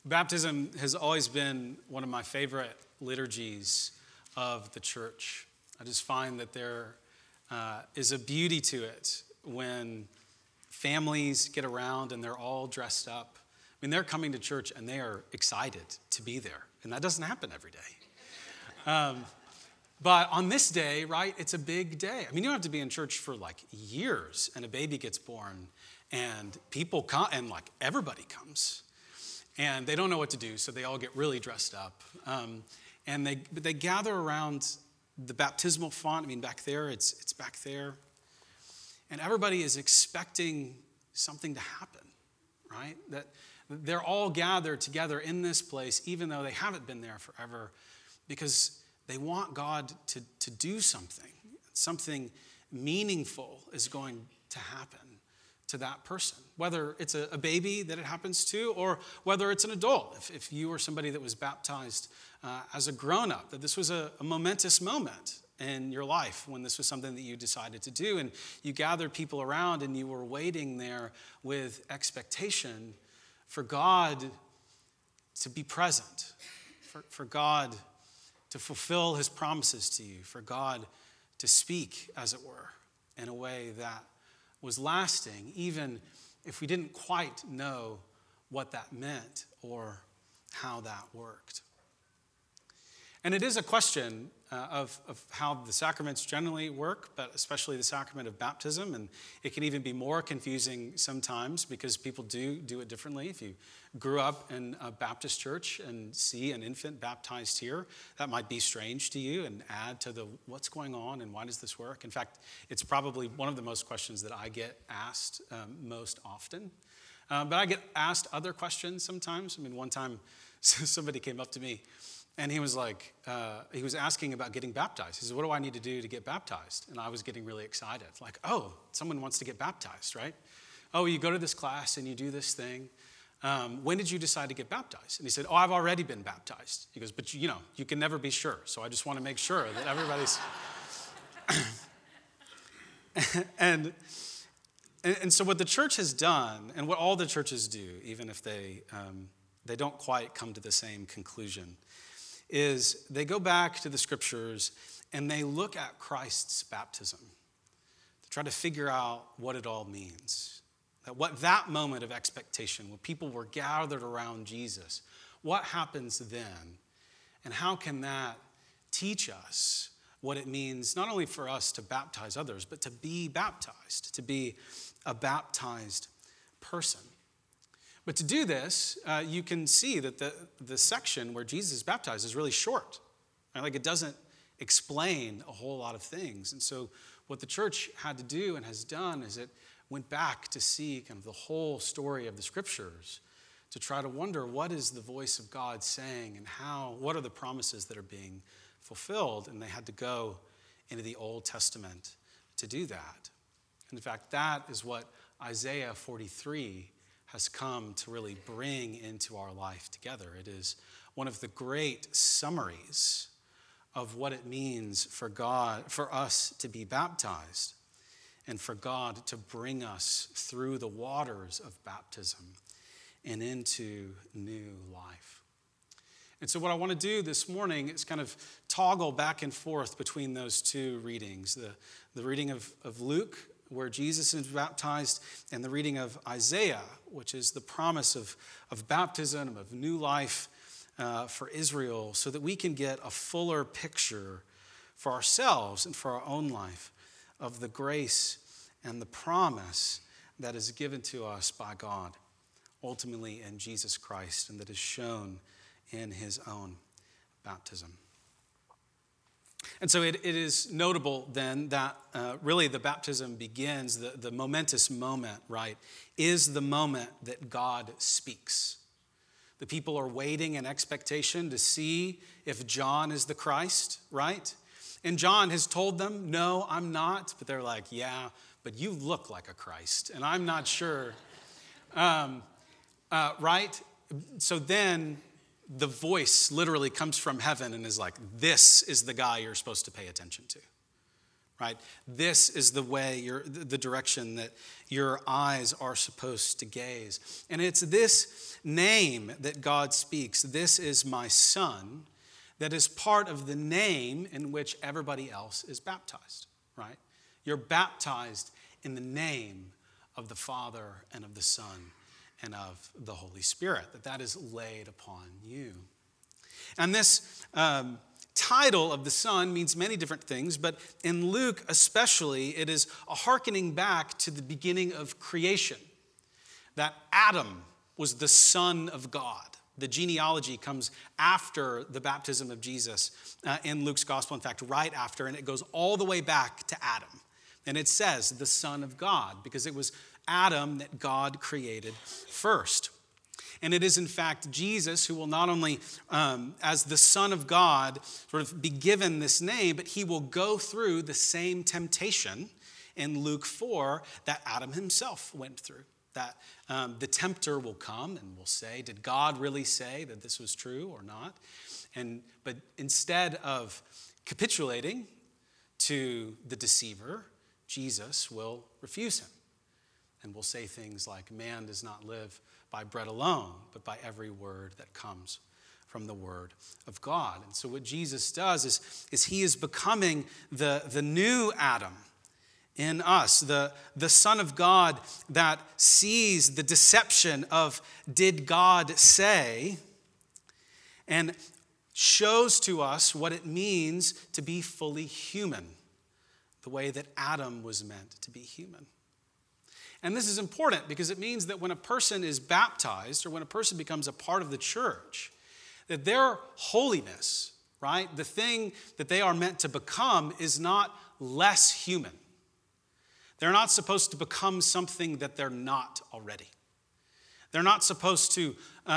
Baptism has always been one of my favorite liturgies of the church. I just find that there is a beauty to it when families get around and they're all dressed up. I mean, they're coming to church and they are excited to be there, and that doesn't happen every day. But on this day, right, it's a big day. I mean, you don't have to be in church for like years, and a baby gets born, and people come, and like everybody comes. And they don't know what to do, so they all get really dressed up. And they gather around the baptismal font. I mean, back there, it's back there. And everybody is expecting something to happen, right? That they're all gathered together in this place, even though they haven't been there forever, because they want God to do something. Something meaningful is going to happen to that person, whether it's a baby that it happens to or whether it's an adult. If you were somebody that was baptized as a grown-up, that this was a momentous moment in your life when this was something that you decided to do, and you gathered people around and you were waiting there with expectation for God to be present, for God to fulfill his promises to you, for God to speak, as it were, in a way that was lasting, even if we didn't quite know what that meant or how that worked. And it is a question of how the sacraments generally work, but especially the sacrament of baptism. And it can even be more confusing sometimes because people do it differently. If you grew up in a Baptist church and see an infant baptized here, that might be strange to you and add to the what's going on and why does this work? In fact, it's probably one of the most questions that I get asked most often. But I get asked other questions sometimes. I mean, one time somebody came up to me and he was like, he was asking about getting baptized. He said, what do I need to do to get baptized? And I was getting really excited. Like, oh, someone wants to get baptized, right? Oh, you go to this class and you do this thing. When did you decide to get baptized? And he said, oh, I've already been baptized. He goes, but you know, you can never be sure. So I just want to make sure that everybody's... and so what the church has done, and what all the churches do, even if they don't quite come to the same conclusion, is they go back to the scriptures and they look at Christ's baptism to try to figure out what it all means. That moment of expectation when people were gathered around Jesus, what happens then? And how can that teach us what it means not only for us to baptize others, but to be baptized, to be a baptized person? But to do this, you can see that the section where Jesus is baptized is really short. Right? Like it doesn't explain a whole lot of things. And so what the church had to do and has done is it went back to see kind of the whole story of the scriptures to try to wonder what is the voice of God saying and what are the promises that are being fulfilled. And they had to go into the Old Testament to do that. And in fact, that is what Isaiah 43 has come to really bring into our life together. It is one of the great summaries of what it means for us to be baptized and for God to bring us through the waters of baptism and into new life. And so what I want to do this morning is kind of toggle back and forth between those two readings, the reading of Luke, where Jesus is baptized, and the reading of Isaiah, which is the promise of baptism, of new life for Israel, so that we can get a fuller picture for ourselves and for our own life of the grace and the promise that is given to us by God, ultimately in Jesus Christ, and that is shown in his own baptism. And so it is notable then that really the baptism begins, the momentous moment, right, is the moment that God speaks. The people are waiting in expectation to see if John is the Christ, right? And John has told them, no, I'm not. But they're like, yeah, but you look like a Christ, and I'm not sure. Right? So then the voice literally comes from heaven and is like, this is the guy you're supposed to pay attention to, right? This is the way, the direction that your eyes are supposed to gaze. And it's this name that God speaks, "This is my son," that is part of the name in which everybody else is baptized, right? You're baptized in the name of the Father and of the Son and of the Holy Spirit, that is laid upon you. And this title of the Son means many different things, but in Luke especially, it is a hearkening back to the beginning of creation, that Adam was the Son of God. The genealogy comes after the baptism of Jesus in Luke's gospel, in fact, right after, and it goes all the way back to Adam. And it says the Son of God, because it was Adam that God created first. And it is, in fact, Jesus who will not only, as the Son of God, sort of be given this name, but he will go through the same temptation in Luke 4 that Adam himself went through. That the tempter will come and will say, did God really say that this was true or not? But instead of capitulating to the deceiver, Jesus will refuse him and will say things like, man does not live by bread alone, but by every word that comes from the word of God. And so what Jesus does is he is becoming the new Adam in us, the Son of God that sees the deception of did God say, and shows to us what it means to be fully human, the way that Adam was meant to be human. And this is important because it means that when a person is baptized or when a person becomes a part of the church, that their holiness, right, the thing that they are meant to become is not less human. They're not supposed to become something that they're not already. They're not supposed to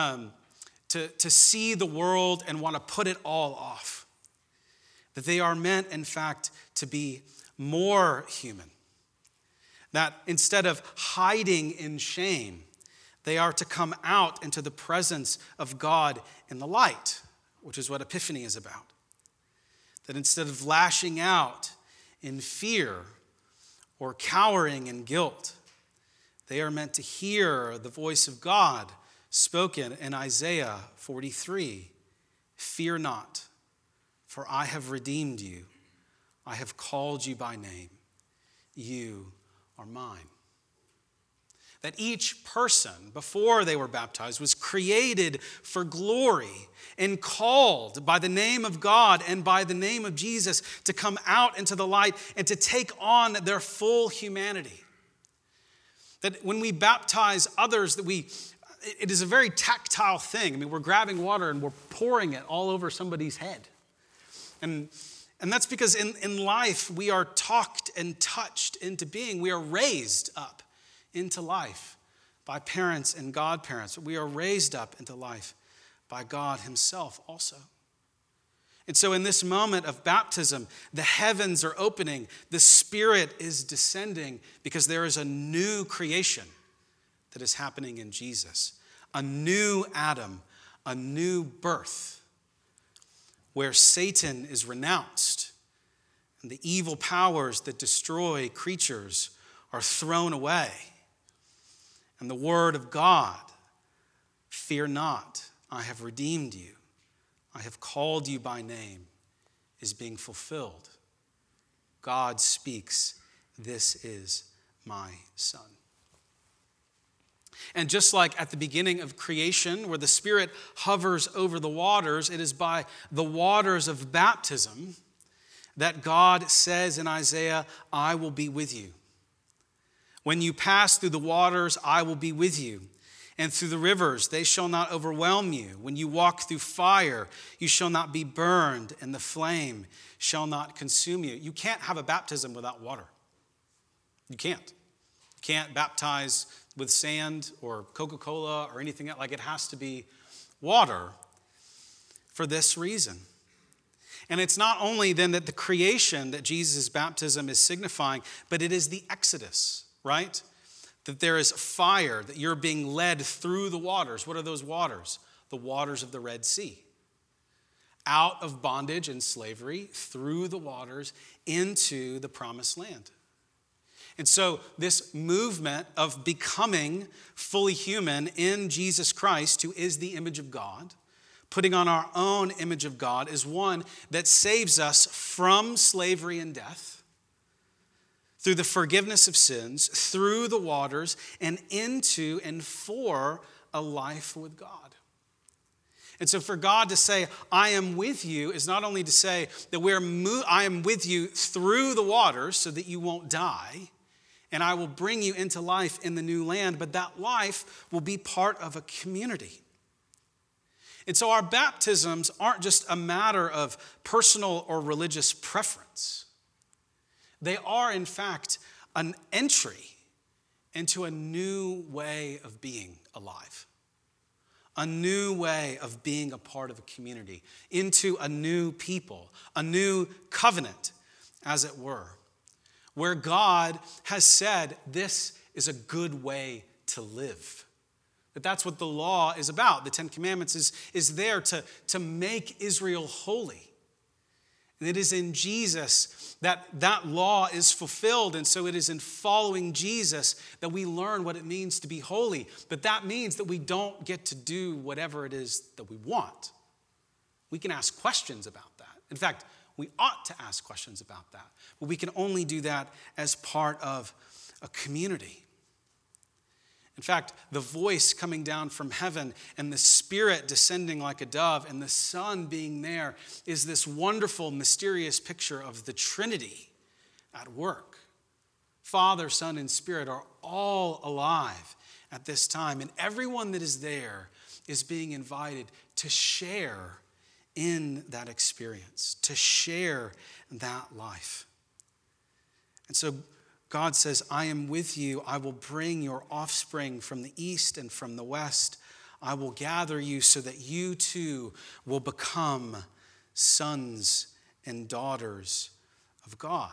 see the world and want to put it all off. That they are meant, in fact, to be more human. That instead of hiding in shame, they are to come out into the presence of God in the light, which is what Epiphany is about. That instead of lashing out in fear or cowering in guilt, they are meant to hear the voice of God spoken in Isaiah 43. Fear not, for I have redeemed you. I have called you by name. You are mine. That each person, before they were baptized, was created for glory and called by the name of God and by the name of Jesus to come out into the light and to take on their full humanity. That when we baptize others, it is a very tactile thing. I mean, we're grabbing water and we're pouring it all over somebody's head. And that's because in life, we are talked and touched into being. We are raised up into life by parents and godparents. We are raised up into life by God himself also. And so in this moment of baptism, the heavens are opening. The Spirit is descending because there is a new creation that is happening in Jesus. A new Adam, a new birth, where Satan is renounced and the evil powers that destroy creatures are thrown away. And the word of God, fear not, I have redeemed you. I have called you by name, is being fulfilled. God speaks, this is my son. And just like at the beginning of creation, where the Spirit hovers over the waters, it is by the waters of baptism that God says in Isaiah, I will be with you. When you pass through the waters, I will be with you. And through the rivers, they shall not overwhelm you. When you walk through fire, you shall not be burned, and the flame shall not consume you. You can't have a baptism without water. You can't. You can't baptize with sand or Coca-Cola or anything else. Like, it has to be water for this reason. And it's not only then that the creation that Jesus' baptism is signifying, but it is the exodus, right? That there is fire, that you're being led through the waters. What are those waters? The waters of the Red Sea. out of bondage and slavery through the waters into the promised land. And so this movement of becoming fully human in Jesus Christ, who is the image of God, putting on our own image of God, is one that saves us from slavery and death through the forgiveness of sins, through the waters, and into and for a life with God. And so for God to say, I am with you, is not only to say that I am with you through the waters so that you won't die, and I will bring you into life in the new land, but that life will be part of a community. And so our baptisms aren't just a matter of personal or religious preference. They are, in fact, an entry into a new way of being alive. A new way of being a part of a community, into a new people, a new covenant, as it were, where God has said this is a good way to live. That's what the law is about. The Ten Commandments is there to make Israel holy. And it is in Jesus that law is fulfilled. And so it is in following Jesus that we learn what it means to be holy. But that means that we don't get to do whatever it is that we want. We can ask questions about that. In fact, we ought to ask questions about that. But we can only do that as part of a community. In fact, the voice coming down from heaven and the Spirit descending like a dove and the Son being there is this wonderful, mysterious picture of the Trinity at work. Father, Son, and Spirit are all alive at this time, and everyone that is there is being invited to share in that experience, to share that life. And so God says, I am with you. I will bring your offspring from the east and from the west. I will gather you so that you too will become sons and daughters of God.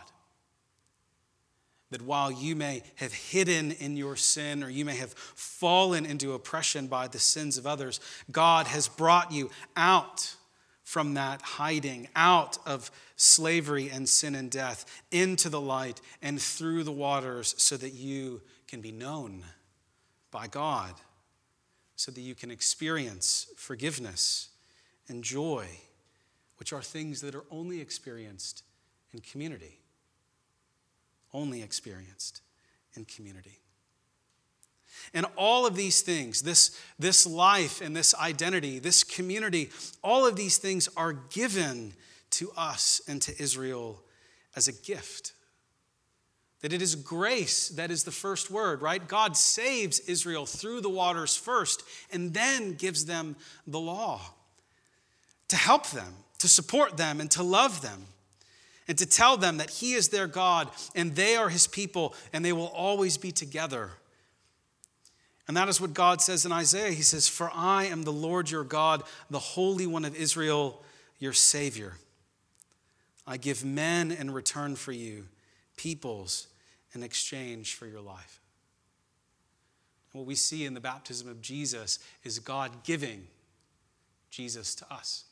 That while you may have hidden in your sin or you may have fallen into oppression by the sins of others, God has brought you out from that hiding, out of slavery and sin and death, into the light and through the waters so that you can be known by God, so that you can experience forgiveness and joy, which are things that are only experienced in community. Only experienced in community. And all of these things, this life and this identity, this community, all of these things are given to us and to Israel as a gift. That it is grace that is the first word, right? God saves Israel through the waters first and then gives them the law to help them, to support them, and to love them, and to tell them that He is their God and they are His people and they will always be together. And that is what God says in Isaiah. He says, "For I am the Lord your God, the Holy One of Israel, your Savior. I give men in return for you, peoples in exchange for your life." What we see in the baptism of Jesus is God giving Jesus to us.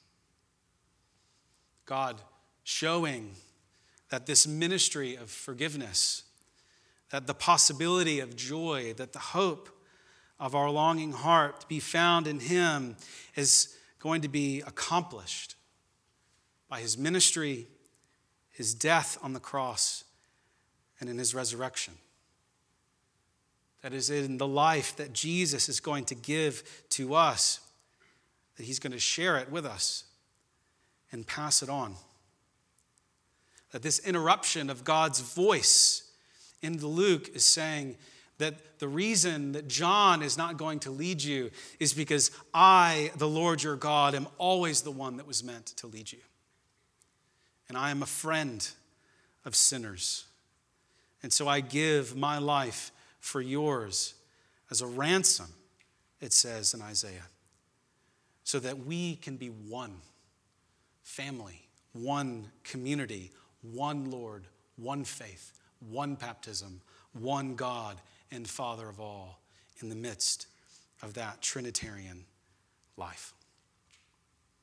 God showing that this ministry of forgiveness, that the possibility of joy, that the hope of our longing heart to be found in Him is going to be accomplished by His ministry, His death on the cross, and in His resurrection. That is in the life that Jesus is going to give to us, that He's going to share it with us and pass it on. That this interruption of God's voice in Luke is saying that the reason that John is not going to lead you is because I, the Lord your God, am always the one that was meant to lead you. And I am a friend of sinners. And so I give my life for yours as a ransom, it says in Isaiah, so that we can be one family, one community, one Lord, one faith, one baptism, one God and Father of all in the midst of that Trinitarian life.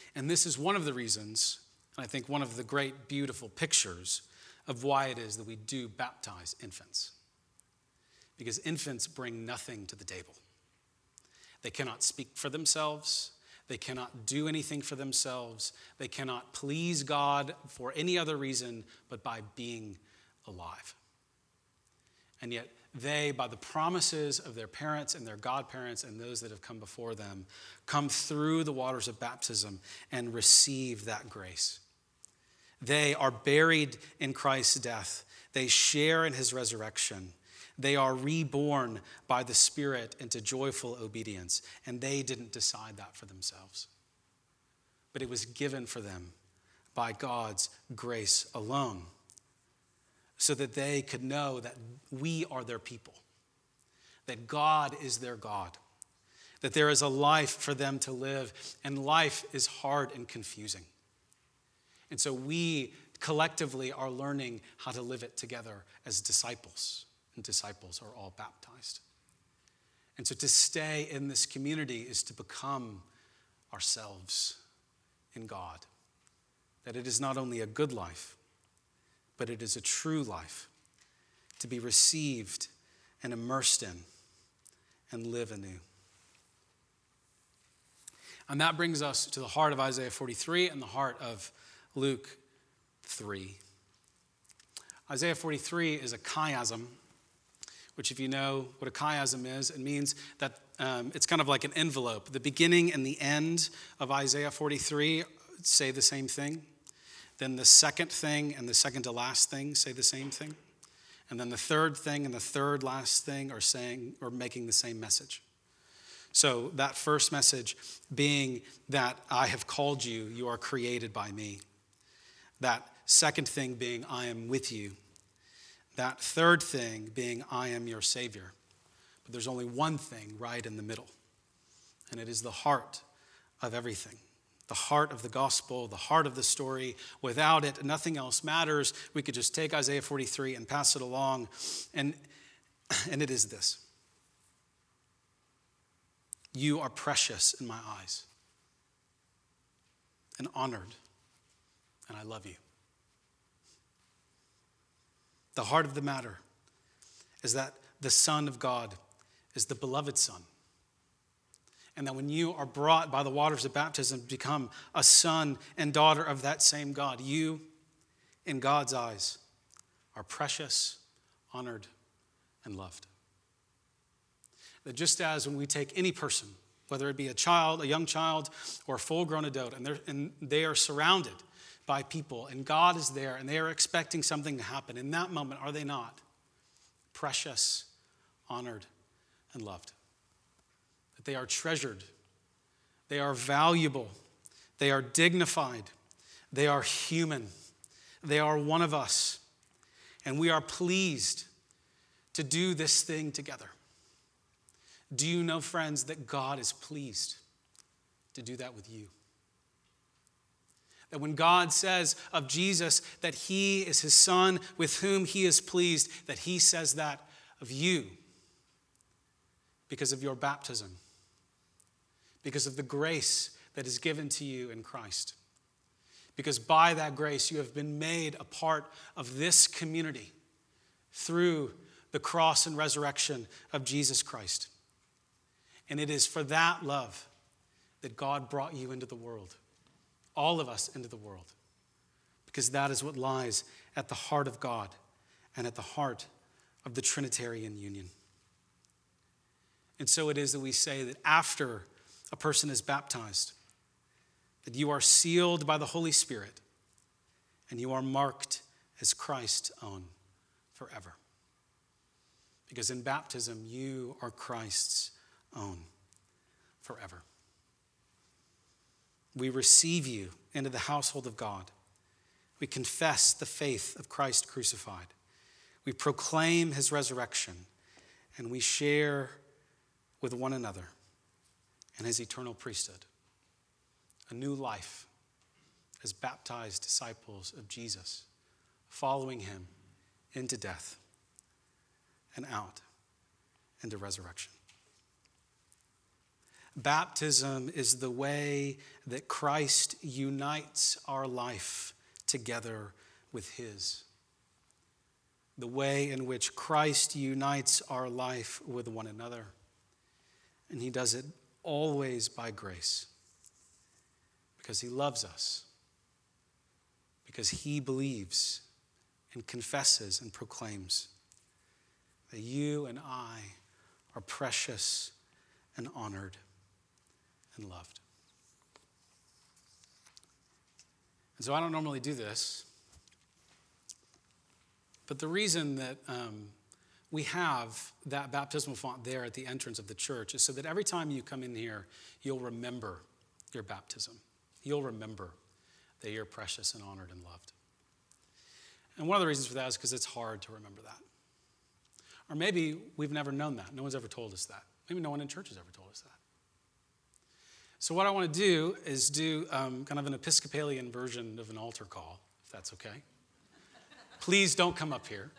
And this is one of the reasons, and I think one of the great, beautiful pictures of why it is that we do baptize infants. Because infants bring nothing to the table. They cannot speak for themselves. They cannot do anything for themselves. They cannot please God for any other reason but by being alive. And yet they, by the promises of their parents and their godparents and those that have come before them, come through the waters of baptism and receive that grace. They are buried in Christ's death. They share in his resurrection. They are reborn by the Spirit into joyful obedience. And they didn't decide that for themselves. But it was given for them by God's grace alone, so that they could know that we are their people, that God is their God, that there is a life for them to live, and life is hard and confusing. And so we collectively are learning how to live it together as disciples, and disciples are all baptized. And so to stay in this community is to become ourselves in God, that it is not only a good life, but it is a true life to be received and immersed in and live anew. And that brings us to the heart of Isaiah 43 and the heart of Luke 3. Isaiah 43 is a chiasm, which if you know what a chiasm is, it means that it's kind of like an envelope. The beginning and the end of Isaiah 43 say the same thing. Then the second thing and the second to last thing say the same thing. And then the third thing and the third last thing are saying or making the same message. So that first message being that I have called you, you are created by me. That second thing being I am with you. That third thing being I am your Savior. But there's only one thing right in the middle, and it is the heart of everything. The heart of the gospel, the heart of the story. Without it, nothing else matters. We could just take Isaiah 43 and pass it along. And it is this. You are precious in my eyes and honored, and I love you. The heart of the matter is that the Son of God is the beloved Son. And that when you are brought by the waters of baptism to become a son and daughter of that same God, you, in God's eyes, are precious, honored, and loved. That just as when we take any person, whether it be a child, a young child, or a full-grown adult, and they are surrounded by people, and God is there, and they are expecting something to happen, in that moment, are they not precious, honored, and loved? They are treasured, they are valuable, they are dignified, they are human, they are one of us, and we are pleased to do this thing together. Do you know, friends, that God is pleased to do that with you? That when God says of Jesus that he is his Son with whom he is pleased, that he says that of you because of your baptism, because of the grace that is given to you in Christ. Because by that grace, you have been made a part of this community through the cross and resurrection of Jesus Christ. And it is for that love that God brought you into the world, all of us into the world, because that is what lies at the heart of God and at the heart of the Trinitarian union. And so it is that we say that after a person is baptized, that you are sealed by the Holy Spirit and you are marked as Christ's own forever. Because in baptism, you are Christ's own forever. We receive you into the household of God. We confess the faith of Christ crucified. We proclaim his resurrection, and we share with one another in his eternal priesthood, a new life as baptized disciples of Jesus, following him into death and out into resurrection. Baptism is the way that Christ unites our life together with his. The way in which Christ unites our life with one another. And he does it always by grace. Because he loves us. Because he believes and confesses and proclaims that you and I are precious and honored and loved. And so I don't normally do this, but the reason that we have that baptismal font there at the entrance of the church is so that every time you come in here, you'll remember your baptism. You'll remember that you're precious and honored and loved. And one of the reasons for that is because it's hard to remember that. Or maybe we've never known that. No one's ever told us that. Maybe no one in church has ever told us that. So what I want to do is do kind of an Episcopalian version of an altar call, if that's okay. Please don't come up here.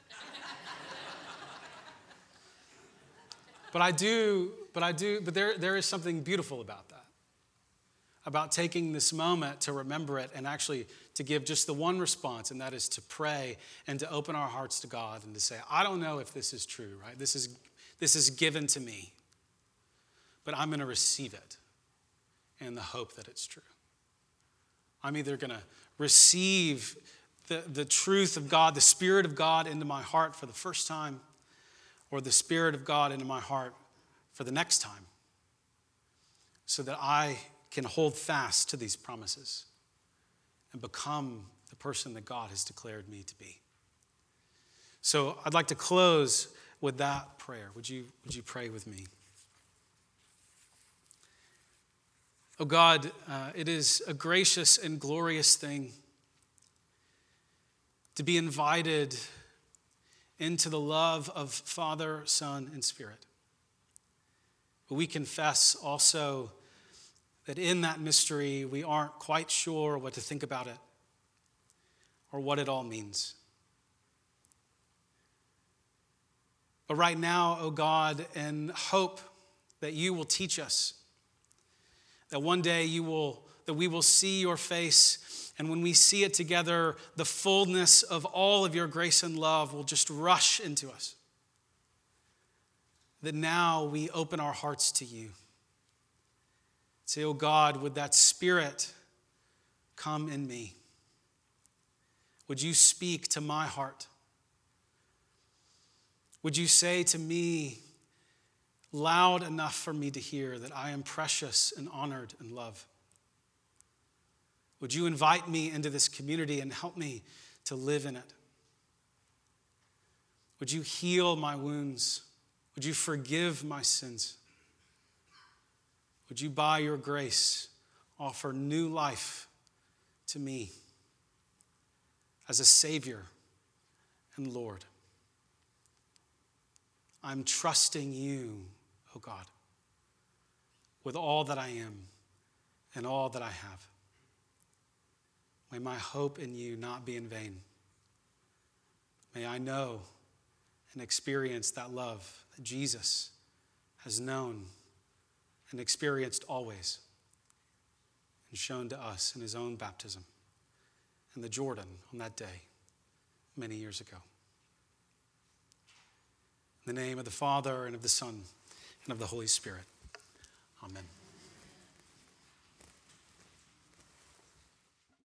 But there is something beautiful about that. About taking this moment to remember it and actually to give just the one response, and that is to pray and to open our hearts to God and to say, I don't know if this is true, right? This is given to me, but I'm going to receive it in the hope that it's true. I'm either going to receive the truth of God, the Spirit of God into my heart for the first time, or the Spirit of God into my heart for the next time, so that I can hold fast to these promises and become the person that God has declared me to be. So I'd like to close with that prayer. Would you pray with me? Oh God, it is a gracious and glorious thing to be invited into the love of Father, Son, and Spirit. But we confess also that in that mystery, we aren't quite sure what to think about it or what it all means. But right now, oh God, in hope that you will teach us, that one day that we will see your face, and when we see it together, the fullness of all of your grace and love will just rush into us. That now we open our hearts to you. Say, oh God, would that Spirit come in me? Would you speak to my heart? Would you say to me loud enough for me to hear that I am precious and honored and loved? Would you invite me into this community and help me to live in it? Would you heal my wounds? Would you forgive my sins? Would you, by your grace, offer new life to me as a Savior and Lord? I'm trusting you, oh God, with all that I am and all that I have. May my hope in you not be in vain. May I know and experience that love that Jesus has known and experienced always and shown to us in his own baptism in the Jordan on that day many years ago. In the name of the Father, and of the Son, and of the Holy Spirit. Amen.